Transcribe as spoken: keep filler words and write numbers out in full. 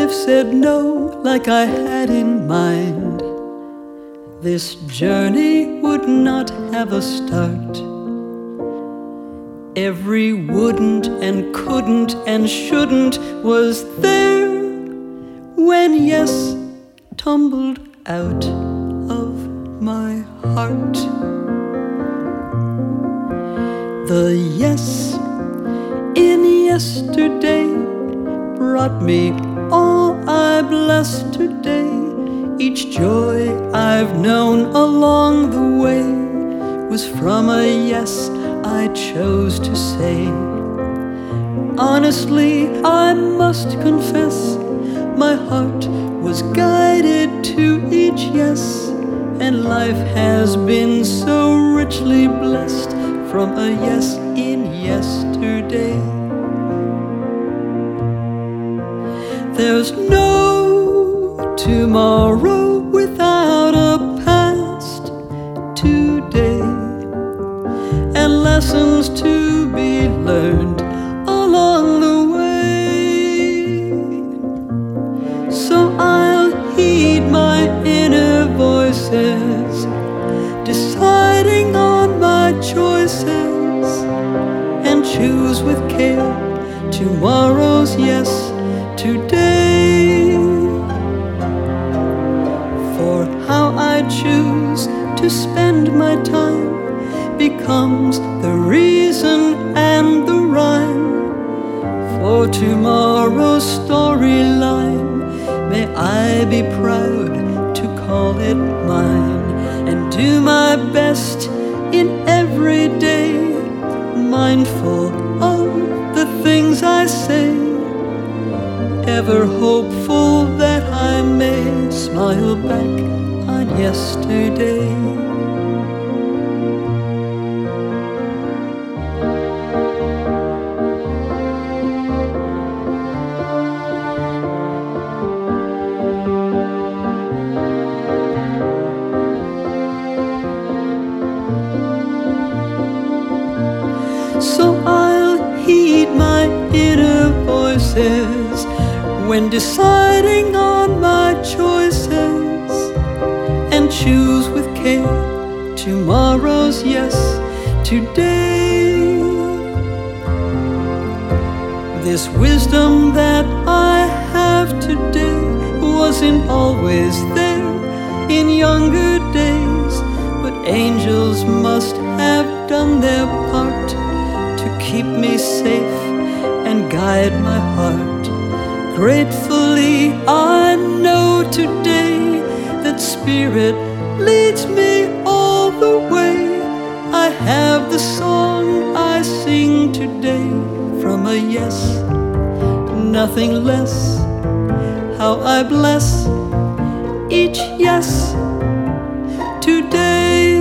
have said no like I had in mind, this journey would not have a start. Every wouldn't and couldn't and shouldn't was there when yes tumbled out of my heart. The yes in yesterday brought me all I bless today. Each joy I've known along the way was from a yes I chose to say. Honestly, I must confess, my heart was guided to each yes, and life has been so richly blessed from a yes in yesterday. There's no tomorrow without a past today, and lessons to be learned along the way. So I'll heed my inner voices, deciding on my choices, and choose with care tomorrow's yes today. For how I choose to spend my time becomes the reason and the rhyme for tomorrow's storyline. May I be proud to call it mine, and do my best in every day, mindful of the things I say, ever hopeful that I may smile back on yesterday. So I'll heed my inner voices when deciding on my choices, and choose with care tomorrow's yes today. This wisdom that I have today wasn't always there in younger days, but angels must have done their part to keep me safe and guide my heart. Gratefully I know today that Spirit leads me all the way. I have the song I sing today from a yes, nothing less. How I bless each yes today.